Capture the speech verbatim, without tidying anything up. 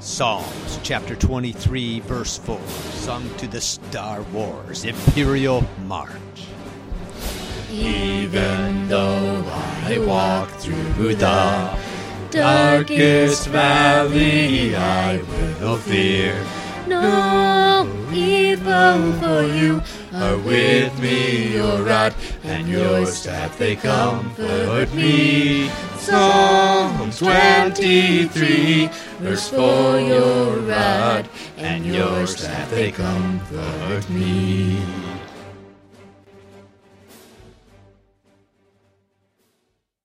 Psalms chapter twenty-three, verse four, sung to the Star Wars Imperial March. Even though I walk through the darkest valley, I will fear no evil, for you are with me. Your rod and your staff, they comfort me. Psalm twenty-three, verse four, your rod and your staff, they comfort me.